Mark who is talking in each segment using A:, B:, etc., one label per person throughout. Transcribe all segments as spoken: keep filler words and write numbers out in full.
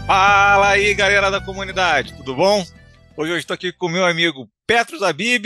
A: Fala aí, galera da comunidade, tudo bom? Hoje eu estou aqui com meu amigo Petros Abib,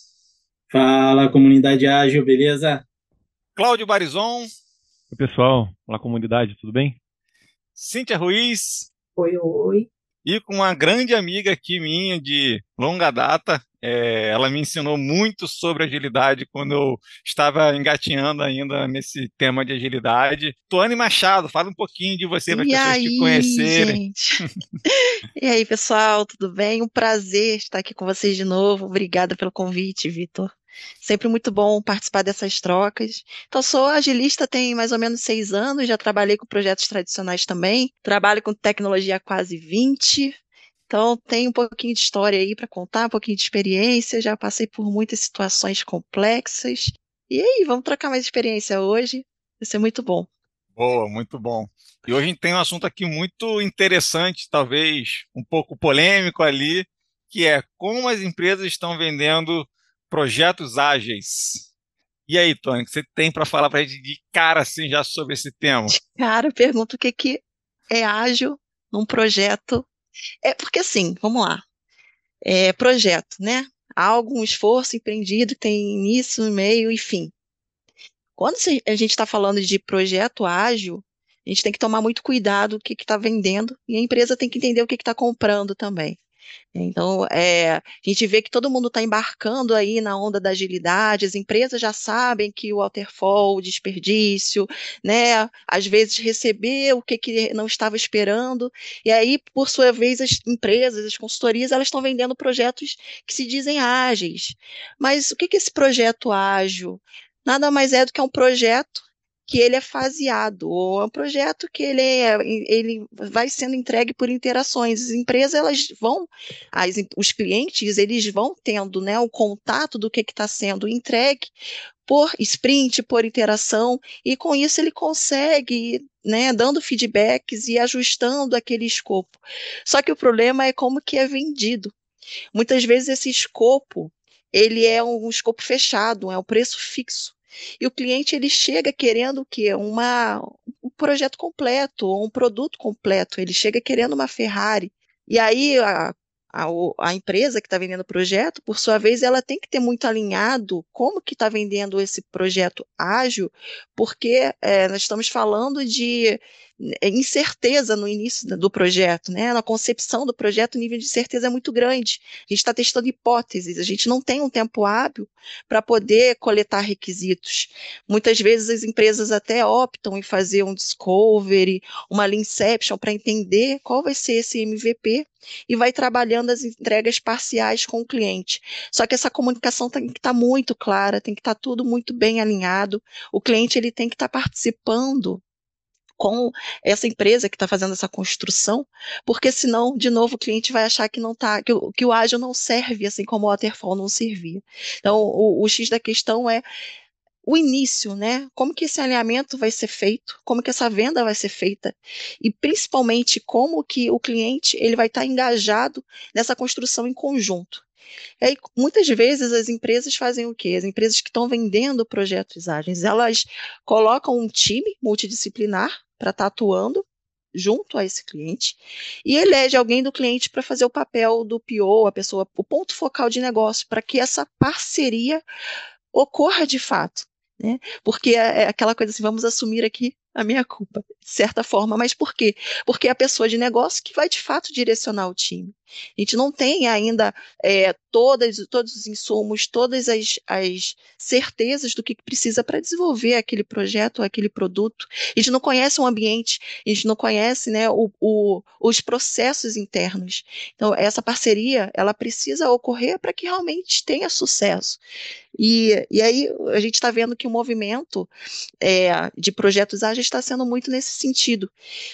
B: Fala, comunidade ágil, beleza?
A: Cláudio Barizon,
C: Oi, pessoal. Olá, comunidade, tudo bem?
A: Cíntia Ruiz
D: Oi, oi.
A: e com uma grande amiga aqui minha de longa data. É, ela me ensinou muito sobre agilidade quando eu estava engatinhando ainda nesse tema de agilidade. Tuane Machado, fala um pouquinho de você para as
D: E
A: pessoas te
D: aí,
A: conhecerem.
D: gente? E aí, pessoal, tudo bem? Um prazer estar aqui com vocês de novo. Obrigada pelo convite, Vitor. Sempre muito bom participar dessas trocas. Então, sou agilista tem mais ou menos seis anos, já trabalhei com projetos tradicionais também. Trabalho com tecnologia há quase vinte. Então, tem um pouquinho de história aí para contar, um pouquinho de experiência. Já passei por muitas situações complexas. E aí, vamos trocar mais experiência hoje? Vai ser muito bom.
A: Boa, muito bom. E hoje a gente tem um assunto aqui muito interessante, talvez um pouco polêmico ali, que é como as empresas estão vendendo projetos ágeis. E aí, Tony, o que você tem para falar para a gente de cara assim já sobre esse tema?
D: Cara, pergunta o que que é ágil num projeto. É porque assim, vamos lá. É projeto, né? Há algum esforço empreendido que tem início, meio e fim. Quando se- a gente está falando de projeto ágil, a gente tem que tomar muito cuidado o que está vendendo e a empresa tem que entender o que está comprando também. Então, é, a gente vê que todo mundo está embarcando aí na onda da agilidade, as empresas já sabem que o waterfall, o desperdício, né, às vezes receber o que, que não estava esperando, e aí, por sua vez, as empresas, as consultorias, elas estão vendendo projetos que se dizem ágeis. Mas o que, que é esse projeto ágil? Nada mais é do que um projeto que ele é faseado, ou é um projeto que ele, é, ele vai sendo entregue por interações. As empresas elas vão as, os clientes eles vão tendo, né, o contato do que está sendo entregue por sprint, por interação, e com isso ele consegue, né, dando feedbacks e ajustando aquele escopo. Só que o problema é como que é vendido. Muitas vezes esse escopo, ele é um escopo fechado, é um preço fixo. E o cliente ele chega querendo o quê? Uma, um projeto completo, ou um produto completo. Ele chega querendo uma Ferrari. E aí a, a, a empresa que está vendendo o projeto, por sua vez, ela tem que ter muito alinhado como que está vendendo esse projeto ágil, porque é, nós estamos falando de é, incerteza no início do projeto, né? Na concepção do projeto, o nível de certeza é muito grande. A gente está testando hipóteses, a gente não tem um tempo hábil para poder coletar requisitos. Muitas vezes as empresas até optam em fazer um discovery, uma lean inception para entender qual vai ser esse M V P e vai trabalhando as entregas parciais com o cliente. Só que essa comunicação tem que estar tá muito clara, tem que estar tá tudo muito bem alinhado. O cliente ele tem que estar tá participando com essa empresa que está fazendo essa construção, porque senão, de novo, o cliente vai achar que não tá, que, o, que o ágil não serve, assim como o waterfall não servia. Então, o, o X da questão é o início, né? Como que esse alinhamento vai ser feito, como que essa venda vai ser feita, e principalmente como que o cliente ele vai estar engajado nessa construção em conjunto. E aí, muitas vezes as empresas fazem o quê? As empresas que estão vendendo projetos ágeis, elas colocam um time multidisciplinar para estar atuando junto a esse cliente e elege alguém do cliente para fazer o papel do P O, a pessoa, o ponto focal de negócio, para que essa parceria ocorra de fato, né? Porque é é aquela coisa assim, vamos assumir aqui a minha culpa, de certa forma, mas por quê? Porque é a pessoa de negócio que vai de fato direcionar o time. A gente não tem ainda é, todas, todos os insumos, todas as, as certezas do que precisa para desenvolver aquele projeto, aquele produto. A gente não conhece o ambiente, a gente não conhece, né, o, o, os processos internos. Então, essa parceria, ela precisa ocorrer para que realmente tenha sucesso. E, e aí a gente está vendo que o movimento é, de projetos ágeis está sendo muito nesse sentido.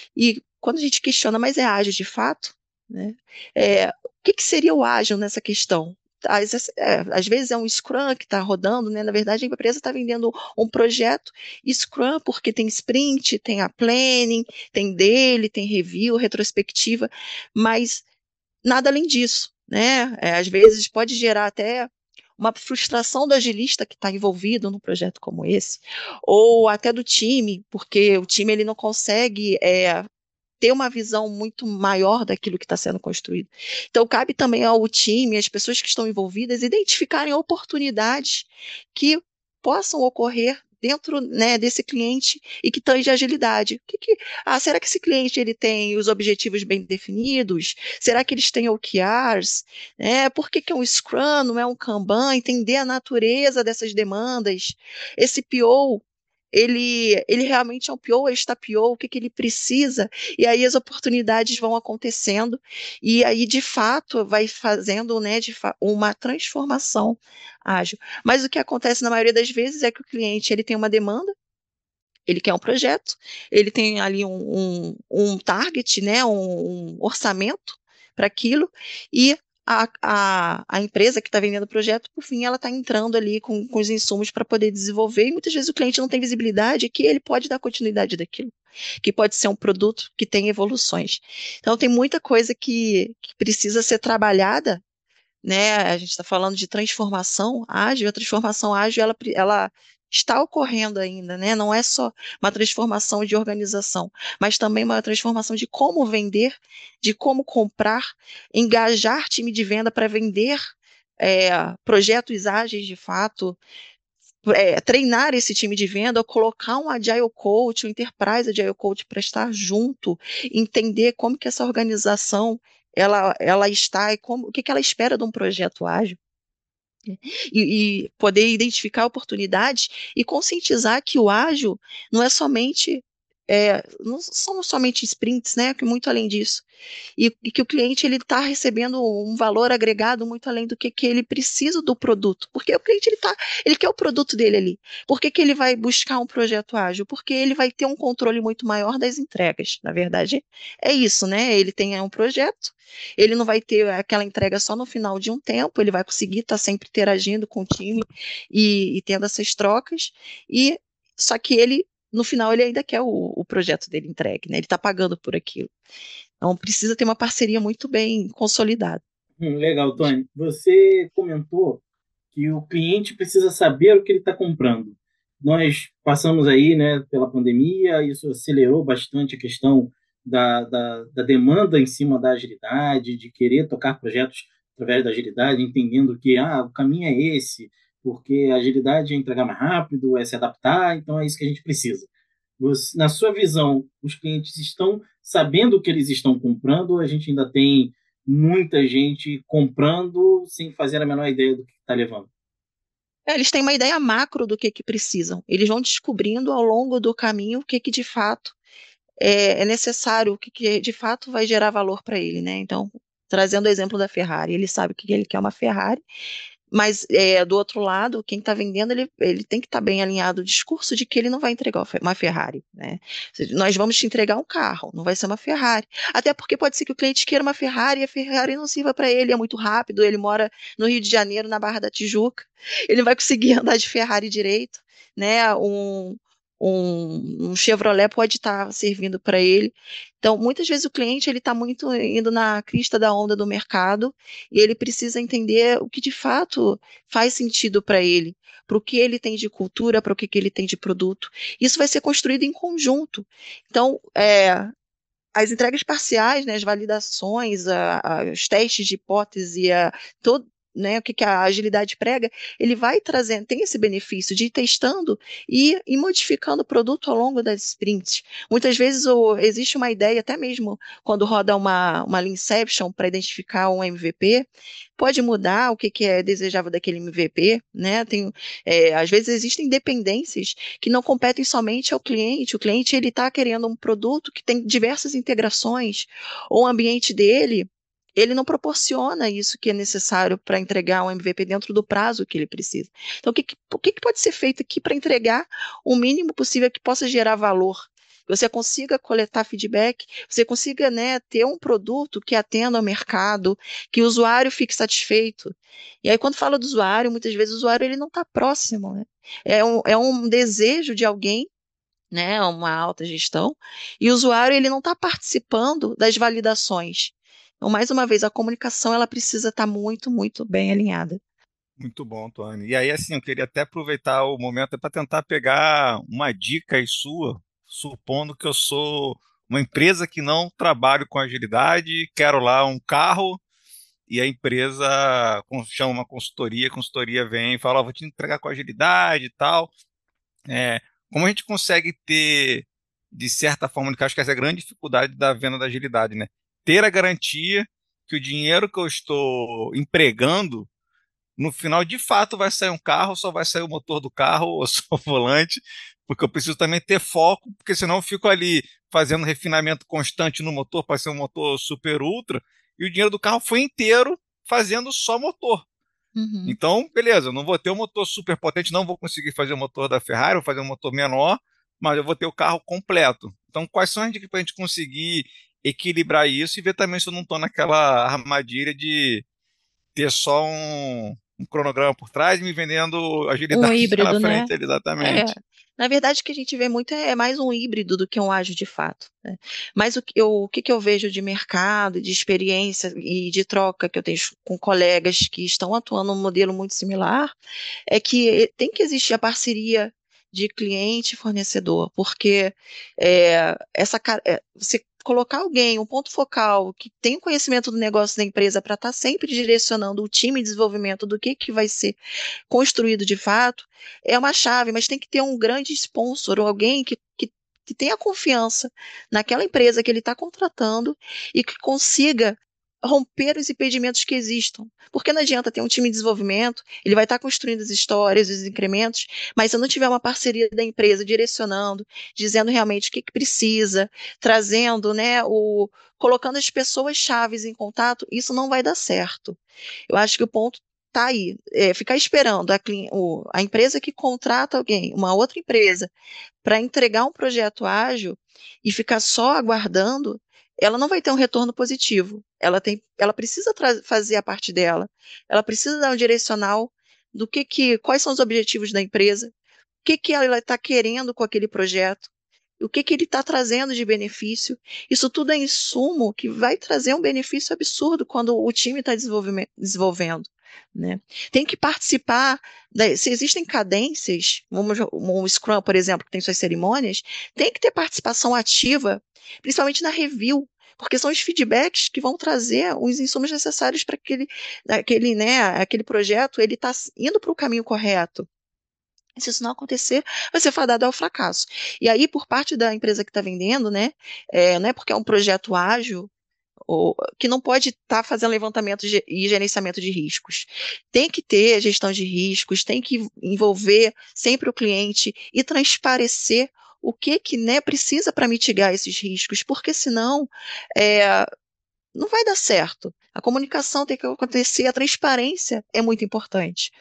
D: E quando a gente questiona, mas é ágil de fato? Né? É, o que, que seria o ágil nessa questão? Às, é, às vezes é um Scrum que está rodando, né? Na verdade, a empresa está vendendo um projeto Scrum porque tem sprint, tem a planning, tem daily, tem review, retrospectiva, mas nada além disso. Né? É, às vezes pode gerar até uma frustração do agilista que está envolvido num projeto como esse, ou até do time, porque o time ele não consegue é, ter uma visão muito maior daquilo que está sendo construído. Então, cabe também ao time, às pessoas que estão envolvidas, identificarem oportunidades que possam ocorrer dentro, né, desse cliente e que tange agilidade. O que que, ah, será que esse cliente ele tem os objetivos bem definidos? Será que eles têm O K Rs? É, por que que é um Scrum, não é um Kanban? Entender a natureza dessas demandas. Esse P O, ele, ele realmente é um P O, ele está P O, o que que ele precisa? E aí as oportunidades vão acontecendo e aí, de fato, vai fazendo, né, de fa uma transformação ágil. Mas o que acontece na maioria das vezes é que o cliente ele tem uma demanda, ele quer um projeto, ele tem ali um, um, um target, né, um, um orçamento para aquilo, e a, a, a empresa que está vendendo o projeto, por fim, ela está entrando ali com, com os insumos para poder desenvolver, e muitas vezes o cliente não tem visibilidade que ele pode dar continuidade daquilo, que pode ser um produto que tem evoluções. Então, tem muita coisa que, que precisa ser trabalhada, né? A gente está falando de transformação ágil, a transformação ágil ela, ela está ocorrendo ainda, né? Não é só uma transformação de organização, mas também uma transformação de como vender, de como comprar, engajar time de venda para vender é, projetos ágeis de fato, é, treinar esse time de venda, colocar um Agile Coach, um Enterprise Agile Coach para estar junto, entender como que essa organização ela, ela está e como, o que, que ela espera de um projeto ágil. E, e poder identificar oportunidades e conscientizar que o ágil não é somente, é, não são somente sprints, né? Que muito além disso. E, e que o cliente ele está recebendo um valor agregado muito além do que, que ele precisa do produto. Porque o cliente ele tá, ele quer o produto dele ali. Por que, que ele vai buscar um projeto ágil? Porque ele vai ter um controle muito maior das entregas. Na verdade, é isso, né? Ele tem um projeto, ele não vai ter aquela entrega só no final de um tempo, ele vai conseguir estar sempre interagindo com o time e, e tendo essas trocas, e só que ele, no final, ele ainda quer o, o projeto dele entregue, né? Ele está pagando por aquilo. Então, precisa ter uma parceria muito bem consolidada.
B: Hum, legal, Tony. Você comentou que o cliente precisa saber o que ele está comprando. Nós passamos aí, né, pela pandemia, isso acelerou bastante a questão da, da, da demanda em cima da agilidade, de querer tocar projetos através da agilidade, entendendo que ah, o caminho é esse, porque a agilidade é entregar mais rápido, é se adaptar, então é isso que a gente precisa. Você, na sua visão, os clientes estão sabendo o que eles estão comprando ou a gente ainda tem muita gente comprando sem fazer a menor ideia do que está levando?
D: É, eles têm uma ideia macro do que, que precisam. Eles vão descobrindo ao longo do caminho o que, que de fato é, é necessário, o que, que de fato vai gerar valor para ele, né? Então, trazendo o exemplo da Ferrari, ele sabe que ele quer uma Ferrari, mas é, do outro lado, quem está vendendo, ele, ele tem que estar tá bem alinhado o discurso de que ele não vai entregar uma Ferrari, né? Nós vamos te entregar um carro, não vai ser uma Ferrari. Até porque pode ser que o cliente queira uma Ferrari e a Ferrari não sirva para ele, é muito rápido, ele mora no Rio de Janeiro, na Barra da Tijuca, ele não vai conseguir andar de Ferrari direito, né? Um, um, um Chevrolet pode estar tá servindo para ele. Então, muitas vezes o cliente ele está muito indo na crista da onda do mercado e ele precisa entender o que de fato faz sentido para ele, para o que ele tem de cultura, para o que, que ele tem de produto. Isso vai ser construído em conjunto. Então, é, as entregas parciais, né, as validações, a, a, os testes de hipótese, a, todo, né, o que, que a agilidade prega, ele vai trazendo, tem esse benefício de ir testando e, e modificando o produto ao longo das sprints. Muitas vezes o, existe uma ideia, até mesmo quando roda uma, uma Lean Inception para identificar um M V P, pode mudar o que, que é desejável daquele M V P, né? Tem, é, às vezes existem dependências que não competem somente ao cliente. O cliente ele está querendo um produto que tem diversas integrações, ou o ambiente dele ele não proporciona isso que é necessário para entregar um M V P dentro do prazo que ele precisa. Então, o que, o que pode ser feito aqui para entregar o mínimo possível que possa gerar valor? Você consiga coletar feedback, você consiga, né, ter um produto que atenda ao mercado, que o usuário fique satisfeito. E aí, quando fala do usuário, muitas vezes o usuário ele não está próximo, né? É um, é um desejo de alguém, né, uma alta gestão, e o usuário ele não está participando das validações. Então, mais uma vez, a comunicação ela precisa estar muito, muito bem alinhada.
A: Muito bom, Tony. E aí, assim, eu queria até aproveitar o momento para tentar pegar uma dica aí sua, supondo que eu sou uma empresa que não trabalha com agilidade, quero lá um carro, e a empresa con- chama uma consultoria, a consultoria vem e fala, ó, vou te entregar com agilidade e tal. É, como a gente consegue ter, de certa forma, que eu acho que essa é a grande dificuldade da venda da agilidade, né? Ter a garantia que o dinheiro que eu estou empregando, no final, de fato, vai sair um carro, só vai sair o motor do carro ou só o volante, porque eu preciso também ter foco, porque senão eu fico ali fazendo refinamento constante no motor para ser um motor super ultra, e o dinheiro do carro foi inteiro fazendo só motor.
D: Uhum.
A: Então, beleza, eu não vou ter um motor super potente, não vou conseguir fazer o motor da Ferrari, vou fazer um motor menor, mas eu vou ter o carro completo. Então, quais são as dicas para a gente conseguir equilibrar isso e ver também se eu não estou naquela armadilha de ter só um, um cronograma por trás e me vendendo
D: Um
A: agilidade na
D: híbrido, né?
A: frente,
D: É,
A: exatamente.
D: na verdade, o que a gente vê muito é mais um híbrido do que um ágil de fato, né? Mas o que eu, o que que eu vejo de mercado, de experiência e de troca que eu tenho com colegas que estão atuando num modelo muito similar, é que tem que existir a parceria de cliente e fornecedor, porque é, essa, ca- é, você colocar alguém, um ponto focal, que tem conhecimento do negócio da empresa para estar sempre direcionando o time de desenvolvimento do que, que vai ser construído de fato, é uma chave, mas tem que ter um grande sponsor, ou alguém que, que, que tenha confiança naquela empresa que ele está contratando e que consiga romper os impedimentos que existam. Porque não adianta ter um time de desenvolvimento, ele vai estar construindo as histórias, os incrementos, mas se eu não tiver uma parceria da empresa direcionando, dizendo realmente o que, que precisa, trazendo, né, o, colocando as pessoas chaves em contato, isso não vai dar certo. Eu acho que o ponto tá aí, é, ficar esperando a, cli- o- a empresa que contrata alguém, uma outra empresa, para entregar um projeto ágil e ficar só aguardando, ela não vai ter um retorno positivo. Ela tem, ela precisa tra- fazer a parte dela, ela precisa dar um direcional do que que, quais são os objetivos da empresa, o que que ela está querendo com aquele projeto, o que que ele está trazendo de benefício. Isso tudo é insumo que vai trazer um benefício absurdo quando o time está desenvolvendo, né? Tem que participar, da- se existem cadências, vamos, um Scrum, por exemplo, que tem suas cerimônias, tem que ter participação ativa, principalmente na review, porque são os feedbacks que vão trazer os insumos necessários para aquele, aquele, né, aquele projeto ele está indo para o caminho correto. Se isso não acontecer, vai ser fadado ao fracasso. E aí, por parte da empresa que está vendendo, né, é, não é porque é um projeto ágil, ou, que não pode estar tá fazendo levantamento de, e gerenciamento de riscos. Tem que ter gestão de riscos, tem que envolver sempre o cliente e transparecer o que, que né, precisa para mitigar esses riscos, porque senão é, não vai dar certo. A comunicação tem que acontecer, a transparência é muito importante.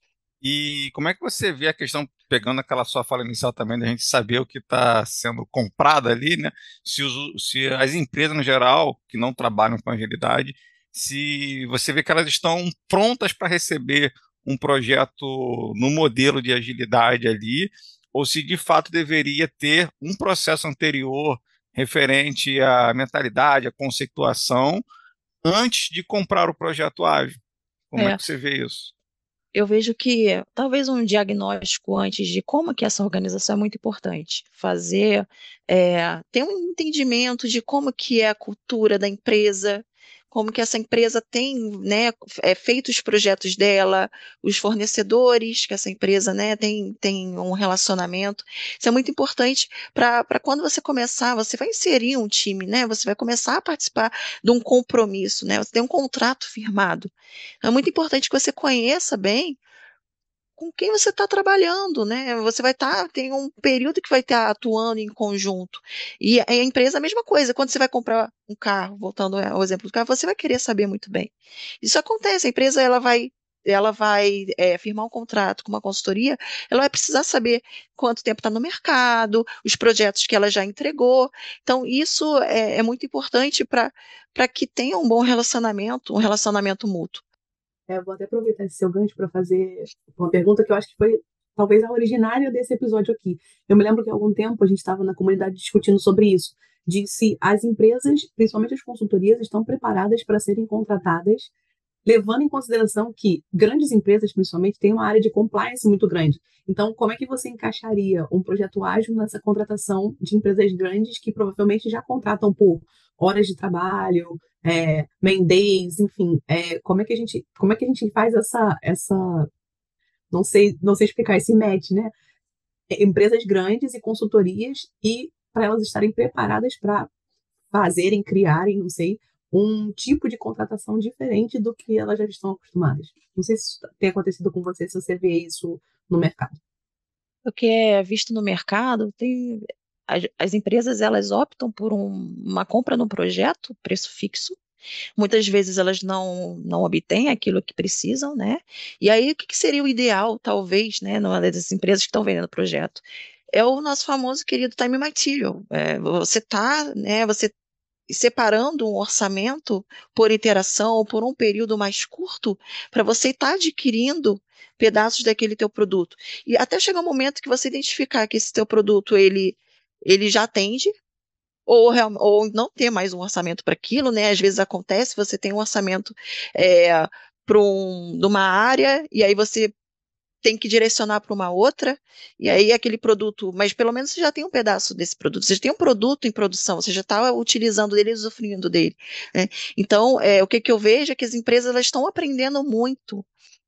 A: E como é que você vê a questão, pegando aquela sua fala inicial também, da gente saber o que está sendo comprado ali, né? Se, os, se as empresas, no geral, que não trabalham com agilidade, se você vê que elas estão prontas para receber um projeto no modelo de agilidade ali, ou se de fato deveria ter um processo anterior referente à mentalidade, à conceituação, antes de comprar o projeto ágil. Como é
D: É,
A: que você vê isso?
D: eu vejo que talvez um diagnóstico antes de como que essa organização é muito importante. Fazer, é, ter um entendimento de como que é a cultura da empresa, como que essa empresa tem, né, é, feito os projetos dela, os fornecedores que essa empresa, né, tem, tem um relacionamento. Isso é muito importante para para quando você começar, você vai inserir um time, né, você vai começar a participar de um compromisso, né, você tem um contrato firmado. É muito importante que você conheça bem com quem você está trabalhando, né? Você vai estar, tem um período que vai estar atuando em conjunto. E a a empresa, a mesma coisa, quando você vai comprar um carro, voltando ao exemplo do carro, você vai querer saber muito bem. Isso acontece, a empresa ela vai, ela vai é, firmar um contrato com uma consultoria, ela vai precisar saber quanto tempo está no mercado, os projetos que ela já entregou. Então, isso é, é muito importante para para que tenha um bom relacionamento, um relacionamento mútuo.
E: É, vou até aproveitar esse seu gancho para fazer uma pergunta que eu acho que foi talvez a originária desse episódio aqui. Eu me lembro que há algum tempo a gente estava na comunidade discutindo sobre isso, de se as empresas, principalmente as consultorias, estão preparadas para serem contratadas levando em consideração que grandes empresas, principalmente, têm uma área de compliance muito grande. Então, como é que você encaixaria um projeto ágil nessa contratação de empresas grandes que provavelmente já contratam por horas de trabalho, é, man days, enfim, é, como é que a gente, como é que a gente faz essa, essa, não sei, não sei explicar esse match, né? Empresas grandes e consultorias e para elas estarem preparadas para fazerem, criarem, não sei, um tipo de contratação diferente do que elas já estão acostumadas. Não sei se isso tem acontecido com você, se você vê isso no mercado.
D: O que é visto no mercado, tem, as, as empresas elas optam por um- uma compra no projeto, preço fixo. Muitas vezes elas não, não obtêm aquilo que precisam, né? E aí, o que que seria o ideal, talvez, né, numa dessas empresas que estão vendendo o projeto? É o nosso famoso querido time and material. É, você tá, né, você separando um orçamento por interação ou por um período mais curto para você estar adquirindo pedaços daquele teu produto. E até chegar um momento que você identificar que esse teu produto ele, ele já atende ou, real- ou não ter mais um orçamento para aquilo, né? Às vezes acontece, você tem um orçamento é, para um, de uma área e aí você tem que direcionar para uma outra, e aí aquele produto, mas pelo menos você já tem um pedaço desse produto, você já tem um produto em produção, você já está utilizando ele, usufruindo dele, né? Então, é, o que, que eu vejo é que as empresas elas estão aprendendo muito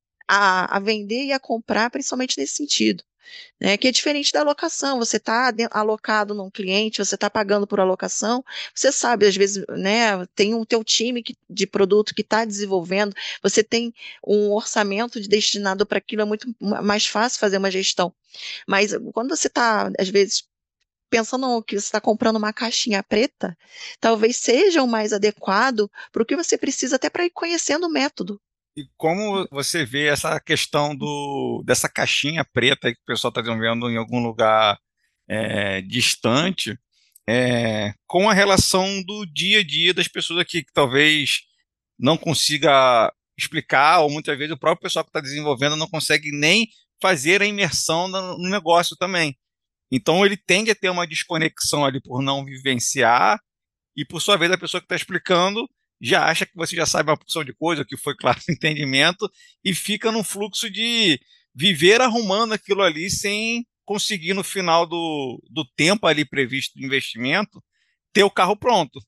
D: a, a vender e a comprar, principalmente nesse sentido, né? Que é diferente da alocação. Você está alocado num cliente, você está pagando por alocação, você sabe, às vezes, né, tem um teu time que- de produto que está desenvolvendo, você tem um orçamento de- destinado para aquilo, é muito ma- mais fácil fazer uma gestão. Mas quando você está, às vezes, pensando que você está comprando uma caixinha preta, talvez seja o mais adequado para o que você precisa, até para ir conhecendo o método.
A: E como você vê essa questão do, dessa caixinha preta aí que o pessoal está desenvolvendo em algum lugar é, distante, é, com a relação do dia a dia das pessoas aqui, que talvez não consiga explicar, ou muitas vezes o próprio pessoal que está desenvolvendo não consegue nem fazer a imersão no no negócio também. Então ele tende a ter uma desconexão ali por não vivenciar, e por sua vez a pessoa que está explicando já acha que você já sabe uma porção de coisa, que foi claro no entendimento, e fica num fluxo de viver arrumando aquilo ali sem conseguir no final do, do tempo ali previsto de investimento ter o carro pronto.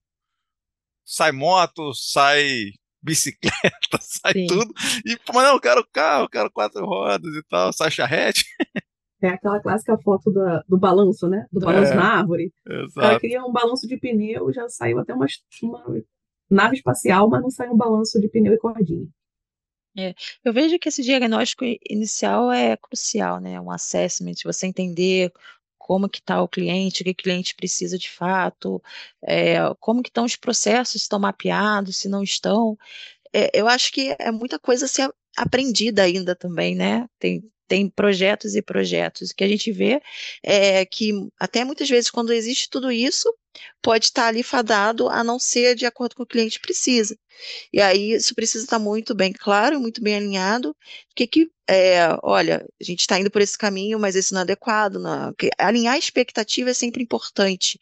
A: Sai moto, sai bicicleta, sai
D: Sim.
A: tudo, e pô, mas não, eu quero carro, eu quero quatro rodas e tal, sai charrete.
E: É aquela clássica foto da- do balanço, né? Do balanço
A: É,
E: na árvore. O cara
A: exato.
E: queria um balanço de pneu, já saiu até uma, uma nave espacial, mas não saiu um balanço de pneu e cordinha.
D: É, eu vejo que esse diagnóstico i- inicial é crucial, né? Um assessment, você entender como que está o cliente, o que o cliente precisa de fato, é, como que estão os processos, estão mapeados, se não estão. É, eu acho que é muita coisa a ser aprendida ainda também, né? Tem, tem projetos e projetos. O que a gente vê é que até muitas vezes quando existe tudo isso, pode estar ali fadado a não ser de acordo com o que o cliente precisa. E aí isso precisa estar muito bem claro, muito bem alinhado. O que que, é, olha, a gente está indo por esse caminho, mas esse não é adequado. Não. Que- Alinhar a expectativa é sempre importante.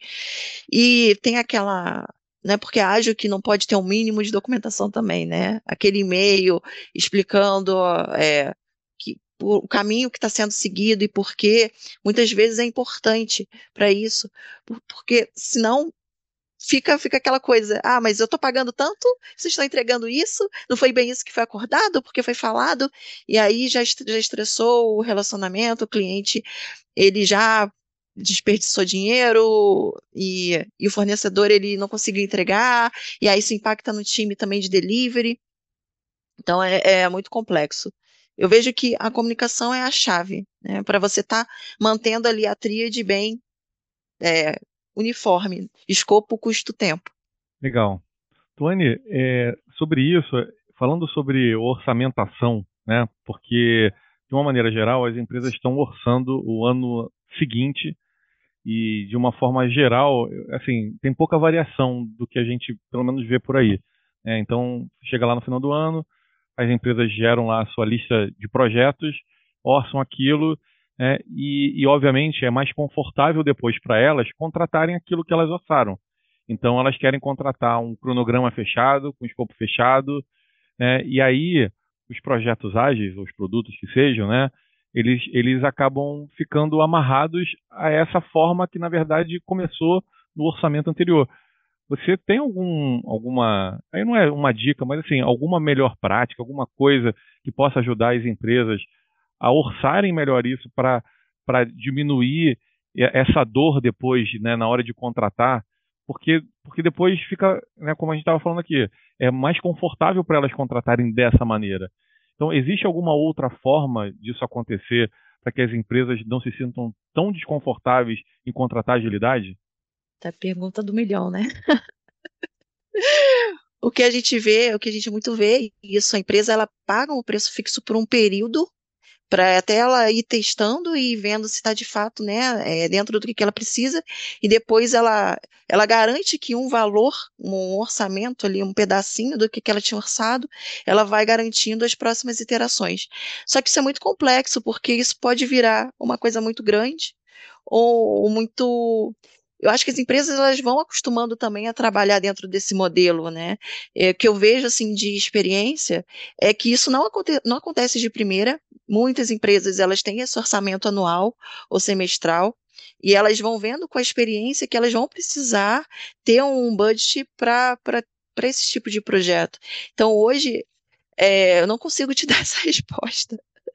D: E tem aquela, né, porque ágil que não pode ter um mínimo de documentação também, né? Aquele e-mail explicando, ó, é, que o caminho que está sendo seguido e por quê, muitas vezes é importante para isso, por- porque senão fica, fica aquela coisa, ah, mas eu estou pagando tanto, vocês estão entregando isso, não foi bem isso que foi acordado, porque foi falado, e aí já, est- já estressou o relacionamento, o cliente, ele já desperdiçou dinheiro e, e o fornecedor ele não conseguiu entregar, e aí isso impacta no time também de delivery, então é, é muito complexo. Eu vejo que a comunicação é a chave, né, para você estar mantendo ali a tríade bem é, uniforme, escopo, custo, tempo.
C: Legal. Tuane, é, sobre isso, falando sobre orçamentação, né? Porque, de uma maneira geral, as empresas estão orçando o ano seguinte e, de uma forma geral, assim, tem pouca variação do que a gente, pelo menos, vê por aí. Né? Então, chega lá no final do ano, as empresas geram lá a sua lista de projetos, orçam aquilo, né? e, e, obviamente, é mais confortável depois para elas contratarem aquilo que elas orçaram. Então, elas querem contratar um cronograma fechado, com escopo fechado, né? E aí os projetos ágeis, os produtos que sejam, né? Eles, eles acabam ficando amarrados a essa forma que, na verdade, começou no orçamento anterior. Você tem algum, alguma, aí não é uma dica, mas assim, alguma melhor prática, alguma coisa que possa ajudar as empresas a orçarem melhor isso para para diminuir e- essa dor depois, né, na hora de contratar, porque porque depois fica, né, como a gente estava falando aqui, é mais confortável para elas contratarem dessa maneira. Então, existe alguma outra forma disso acontecer para que as empresas não se sintam tão desconfortáveis em contratar agilidade?
D: Tá a pergunta do milhão, né? O que a gente vê, o que a gente muito vê, é isso, a empresa ela paga um preço fixo por um período para até ela ir testando e vendo se está de fato, né, é, dentro do que, que ela precisa, e depois ela, ela garante que um valor, um orçamento ali, um pedacinho do que, que ela tinha orçado, ela vai garantindo as próximas iterações. Só que isso é muito complexo, porque isso pode virar uma coisa muito grande ou muito. Eu acho que as empresas elas vão acostumando também a trabalhar dentro desse modelo, né? É, que eu vejo assim de experiência é que isso não, aconte não acontece de primeira. Muitas empresas elas têm esse orçamento anual ou semestral e elas vão vendo com a experiência que elas vão precisar ter um budget para para esse tipo de projeto. Então hoje é, eu não consigo te dar essa resposta.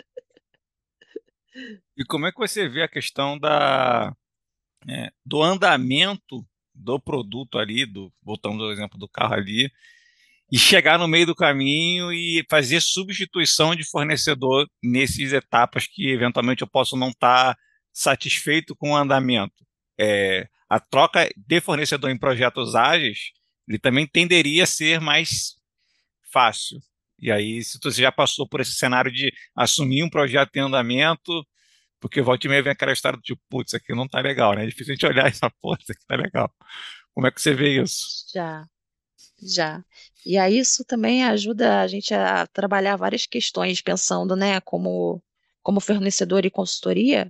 A: E como é que você vê a questão da, é, do andamento do produto ali, do, voltando ao exemplo do carro ali, e chegar no meio do caminho e fazer substituição de fornecedor nessas etapas que eventualmente eu posso não estar satisfeito com o andamento. É, a troca de fornecedor em projetos ágeis, ele também tenderia a ser mais fácil. E aí, se você já passou por esse cenário de assumir um projeto em andamento, porque volta e meia vem aquela história do tipo, putz, isso aqui não tá legal, né? É difícil a gente olhar essa porra, isso aqui tá legal. Como é que você vê isso?
D: Já. Já. E aí isso também ajuda a gente a trabalhar várias questões, pensando, né, como, como fornecedor e consultoria,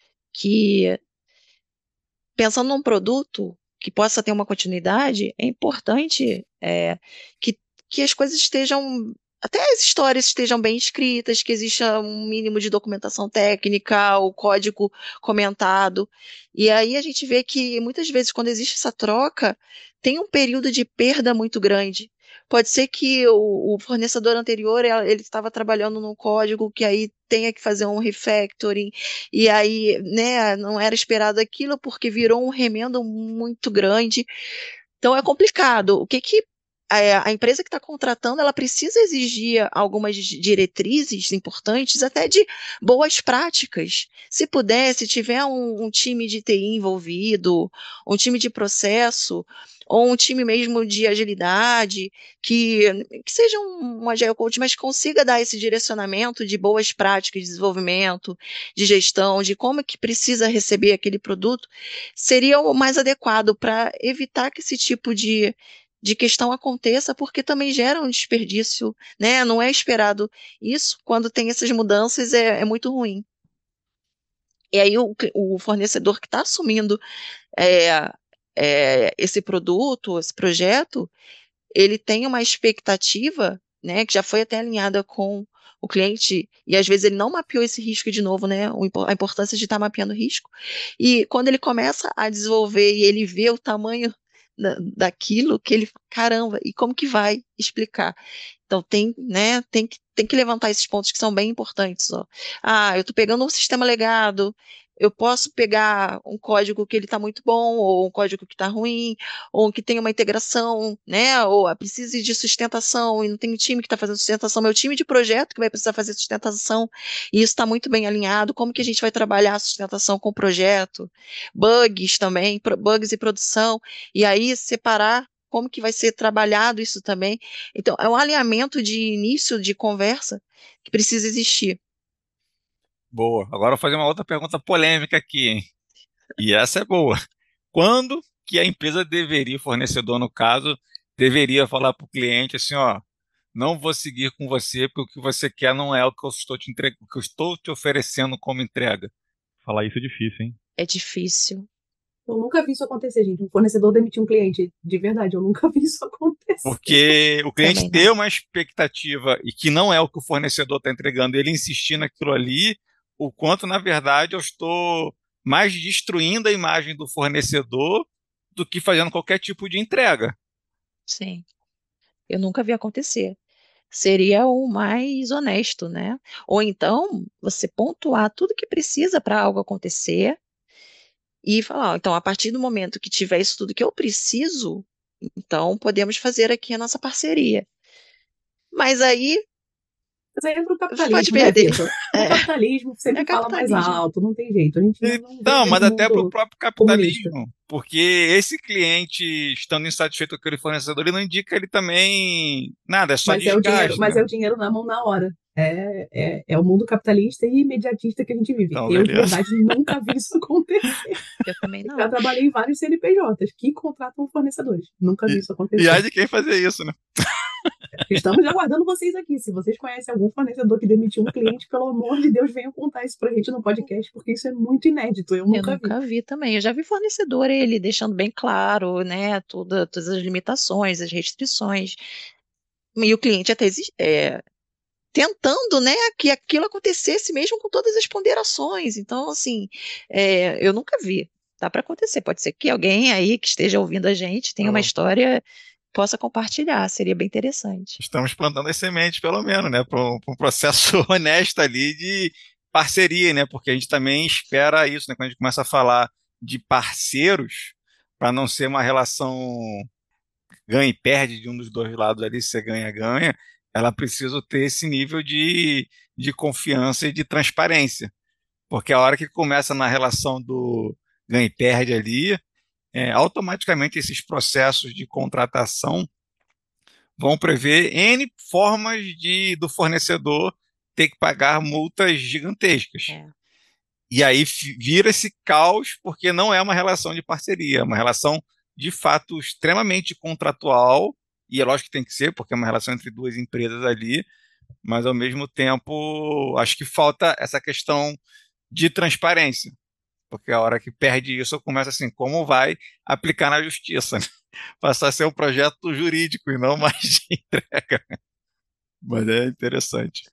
D: que pensando num produto que possa ter uma continuidade, é importante é, que, que as coisas estejam, até as histórias estejam bem escritas, que exista um mínimo de documentação técnica, o código comentado. E aí a gente vê que muitas vezes, quando existe essa troca, tem um período de perda muito grande. Pode ser que o, o fornecedor anterior ele ele estava trabalhando num código que aí tenha que fazer um refactoring, e aí, né, não era esperado aquilo porque virou um remendo muito grande. Então é complicado. O que que a, a empresa que está contratando, ela precisa exigir algumas diretrizes importantes, até de boas práticas. Se puder, se tiver um, um time de T I envolvido, um time de processo, ou um time mesmo de agilidade, que, que seja um, um Agile Coach, mas consiga dar esse direcionamento de boas práticas de desenvolvimento, de gestão, de como é que precisa receber aquele produto, seria o mais adequado para evitar que esse tipo de, de questão aconteça, porque também gera um desperdício, né? Não é esperado isso, quando tem essas mudanças, é, é muito ruim. E aí o, o fornecedor que está assumindo é, é, esse produto, esse projeto, ele tem uma expectativa, né, que já foi até alinhada com o cliente, e às vezes ele não mapeou esse risco de novo, né, a importância de estar mapeando o risco. E quando ele começa a desenvolver e ele vê o tamanho da, daquilo, que ele, caramba, e como que vai explicar? Então tem, né, tem que, tem que levantar esses pontos que são bem importantes, ó. Ah, eu estou pegando um sistema legado, eu posso pegar um código que ele está muito bom, ou um código que está ruim, ou que tem uma integração, né? Ou ah, precise de sustentação, e não tem um time que está fazendo sustentação, meu time de projeto que vai precisar fazer sustentação, e isso está muito bem alinhado. Como que a gente vai trabalhar a sustentação com o projeto? Bugs também, pro- bugs e produção, e aí separar como que vai ser trabalhado isso também. Então, é um alinhamento de início de conversa que precisa existir.
A: Boa. Agora eu vou fazer uma outra pergunta polêmica aqui, hein? E essa é boa. Quando que a empresa deveria, o fornecedor no caso, deveria falar para o cliente assim, ó, não vou seguir com você porque o que você quer não é o que eu estou te entre... o que eu estou te oferecendo como entrega.
C: Falar isso é difícil, hein?
D: É difícil.
E: Eu nunca vi isso acontecer, gente. Um fornecedor demitir um cliente. De verdade, eu nunca vi isso acontecer.
A: Porque o cliente
D: Também
A: ter
D: não.
A: uma expectativa e que não é o que o fornecedor está entregando, ele insistir naquilo ali, o quanto, na verdade, eu estou mais destruindo a imagem do fornecedor do que fazendo qualquer tipo de entrega.
D: Sim, eu nunca vi acontecer. Seria o mais honesto, né? Ou então, você pontuar tudo que precisa para algo acontecer e falar, ó, então, a partir do momento que tiver isso tudo que eu preciso, então podemos fazer aqui a nossa parceria. Mas aí
E: Mas aí entra o
D: pode
E: capitalismo, né,
D: perder.
E: Vitor? O
D: É,
E: capitalismo
D: é
E: sempre fala mais
D: capitalismo.
E: alto, não tem jeito. A gente não
A: Não,
E: vive
A: mas
E: no
A: até para o
E: mundo
A: próprio
E: comunista.
A: capitalismo, porque esse cliente, estando insatisfeito com aquele fornecedor, ele não indica ele também nada, é só
E: Mas é o dinheiro,
A: desgaste,
E: mas
A: né?
E: é o dinheiro na mão na hora. É, é, é o mundo capitalista e imediatista que a gente vive.
A: Então,
E: Eu, de
A: beleza.
E: verdade, nunca vi isso acontecer.
D: Eu também
E: Já
D: não.
E: trabalhei em vários C N P Js que contratam fornecedores. Nunca vi
A: E,
E: isso
A: e há
E: acontecer.
A: de quem fazer isso, né?
E: Estamos aguardando vocês aqui. Se vocês conhecem algum fornecedor que demitiu um cliente, pelo amor de Deus, venham contar isso pra gente no podcast, porque isso é muito inédito. Eu
D: Eu
E: nunca vi.
D: nunca vi também. Eu já vi fornecedor ele deixando bem claro, né, toda, todas as limitações, as restrições. E o cliente até exi- é, tentando, né, que aquilo acontecesse mesmo com todas as ponderações. Então, assim, é, eu nunca vi. Dá para acontecer. Pode ser que alguém aí que esteja ouvindo a gente tenha uma
A: Então,
D: história possa compartilhar. Seria bem interessante.
A: estamos plantando as sementes, pelo menos, né? Para um pra um processo honesto ali de parceria, né? Porque a gente também espera isso, né? Quando a gente começa a falar de parceiros, para não ser uma relação ganha e perde de um dos dois lados ali, se você ganha-ganha, ela precisa ter esse nível de, de confiança e de transparência. Porque a hora que começa na relação do ganha e perde ali, é, automaticamente esses processos de contratação vão prever N formas de do fornecedor ter que pagar multas gigantescas.
D: É,
A: E aí fi- vira esse caos porque não é uma relação de parceria, é uma relação de fato extremamente contratual, e é lógico que tem que ser, porque é uma relação entre duas empresas ali, mas ao mesmo tempo acho que falta essa questão de transparência, porque a hora que perde isso, começa assim, como vai aplicar na justiça, né? Passar a ser um projeto jurídico e não mais de entrega. Mas é interessante.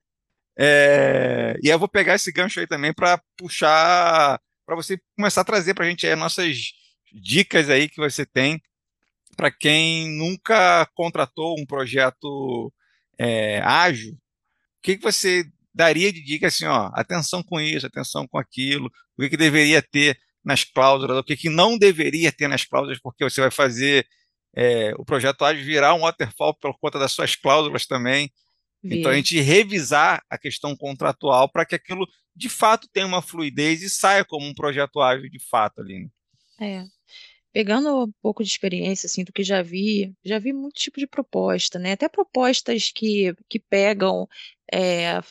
A: É, e eu vou pegar esse gancho aí também para puxar, para você começar a trazer para a gente aí as nossas dicas aí que você tem para quem nunca contratou um projeto é, ágil. O que que você daria de dica assim, ó, atenção com isso, atenção com aquilo, o que que deveria ter nas cláusulas, o que que não deveria ter nas cláusulas, porque você vai fazer é, o projeto ágil virar um waterfall por conta das suas cláusulas também. Então, a
D: vira.
A: gente revisar a questão contratual para que aquilo de fato tenha uma fluidez e saia como um projeto ágil de fato ali, né?
D: É. Pegando um pouco de experiência, assim, do que já vi, já vi muito tipo de proposta, né? Até propostas que, que pegam é,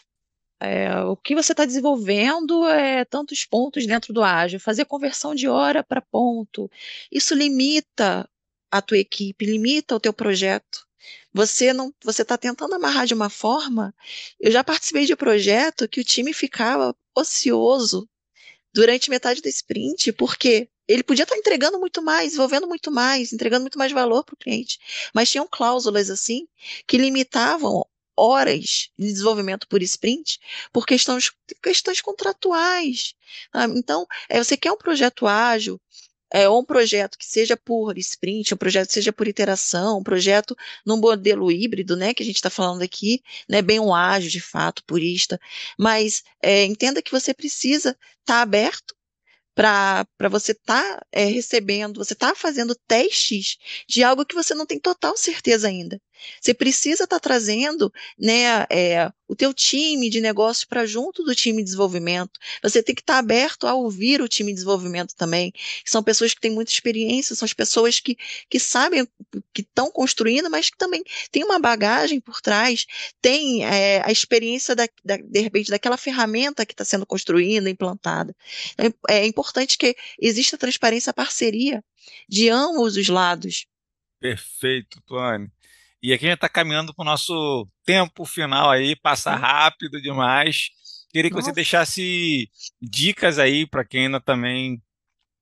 D: é, o que você está desenvolvendo, é, tantos pontos dentro do ágil, fazer conversão de hora para ponto. Isso limita a tua equipe, limita o teu projeto. Você não, você está tentando amarrar de uma forma. Eu já participei de projeto que o time ficava ocioso durante metade do sprint, porque ele podia estar entregando muito mais, desenvolvendo muito mais, entregando muito mais valor para o cliente, mas tinham cláusulas assim que limitavam horas de desenvolvimento por sprint por questões, questões contratuais. Ah, então, é, você quer um projeto ágil, é, ou um projeto que seja por sprint, um projeto que seja por iteração, um projeto num modelo híbrido, né, que a gente está falando aqui, não é bem um ágil de fato, purista, mas é, entenda que você precisa estar tá aberto para para você estar tá, é, recebendo, você está fazendo testes de algo que você não tem total certeza ainda. Você precisa estar tá trazendo, né, é, o teu time de negócio para junto do time de desenvolvimento. Você tem que estar tá aberto a ouvir o time de desenvolvimento também. São pessoas que têm muita experiência, são as pessoas que, que sabem, que estão construindo, mas que também têm uma bagagem por trás, tem é, a experiência da, da, de repente daquela ferramenta que está sendo construída, implantada. É, é importante que exista transparência, parceria de ambos os lados.
A: Perfeito, Tuane. E aqui a gente está caminhando para o nosso tempo final aí, passa
E: Hum,
A: rápido demais. Queria que você
E: Nossa.
A: deixasse dicas aí para quem ainda também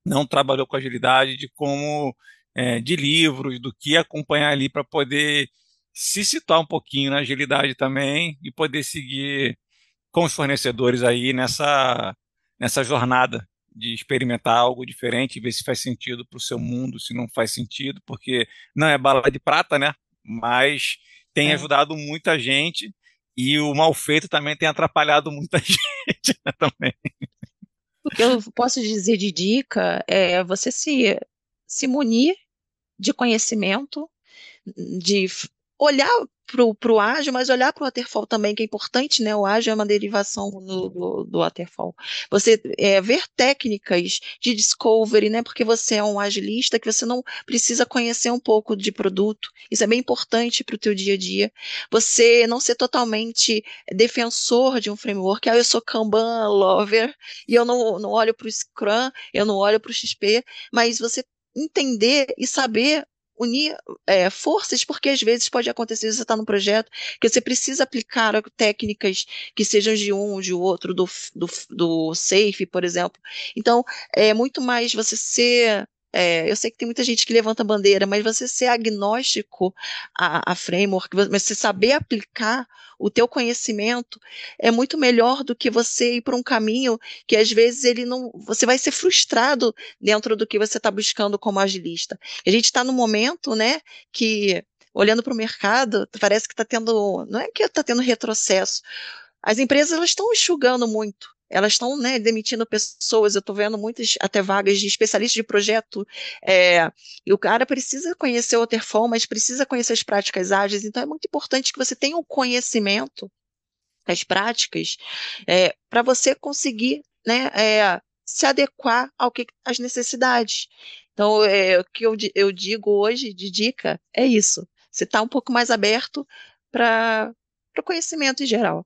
A: não trabalhou com agilidade, de como, é, de livros, do que acompanhar ali para poder se situar um pouquinho na agilidade também e poder seguir com os fornecedores aí nessa, nessa jornada de experimentar algo diferente, ver se faz sentido para o seu mundo, se não faz sentido, porque não é bala de prata, né? Mas tem
D: É.
A: ajudado muita gente e o mal feito também tem atrapalhado muita gente, né, também.
D: O que eu posso dizer de dica é você se, se munir de conhecimento, de f- olhar para o ágil, mas olhar para o waterfall também, que é importante, né? O ágil é uma derivação do, do, do waterfall. Você é, ver técnicas de discovery, né? Porque você é um agilista que você não precisa conhecer um pouco de produto. Isso é bem importante para o teu dia a dia. Você não ser totalmente defensor de um framework. Ah, eu sou Kanban lover e eu não, não olho para o Scrum, eu não olho para o X P, mas você entender e saber unir é, forças, porque às vezes pode acontecer, você está num projeto que você precisa aplicar técnicas que sejam de um, de outro, do, do, do safe, por exemplo. Então, é muito mais você ser... É, eu sei que tem muita gente que levanta bandeira, mas você ser agnóstico a, a framework, mas você saber aplicar o teu conhecimento é muito melhor do que você ir para um caminho que às vezes ele não, você vai ser frustrado dentro do que você está buscando como agilista. A gente está no momento, né, que olhando para o mercado, parece que está tendo, não é que está tendo retrocesso, as empresas elas estão enxugando muito, elas estão, né, demitindo pessoas, eu estou vendo muitas até vagas de especialista de projeto, é, e o cara precisa conhecer o waterfall, mas precisa conhecer as práticas ágeis, então é muito importante que você tenha um conhecimento das práticas, é, para você conseguir, né, é, se adequar ao que às necessidades. Então, é, o que eu, di- eu digo hoje de dica é isso. Você está um pouco mais aberto para o conhecimento em geral.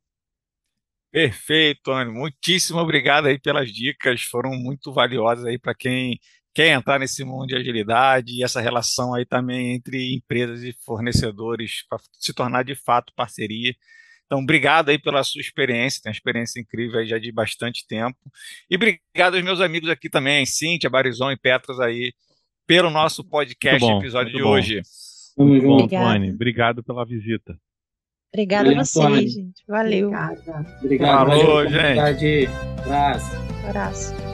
A: Perfeito, Anny. Muitíssimo obrigado aí pelas dicas, foram muito valiosas aí para quem quer entrar nesse mundo de agilidade e essa relação aí também entre empresas e fornecedores para se tornar de fato parceria. Então, obrigado aí pela sua experiência, tem uma experiência incrível aí já de bastante tempo. E obrigado aos meus amigos aqui também, Cíntia, Barizon e Petros aí, pelo nosso
C: Muito
A: podcast
C: bom,
A: episódio
C: muito
A: de
C: bom.
A: hoje.
B: Tamo
C: Muito bom,
B: junto.
D: Obrigada.
C: Tuane. Obrigado pela visita.
D: Obrigada a
B: Valeu,
D: vocês,
B: Antônio.
D: gente. Valeu.
E: Obrigada.
B: Obrigado,
A: Falou,
B: valeu,
A: gente.
B: comunidade. Abraço.
D: Um abraço.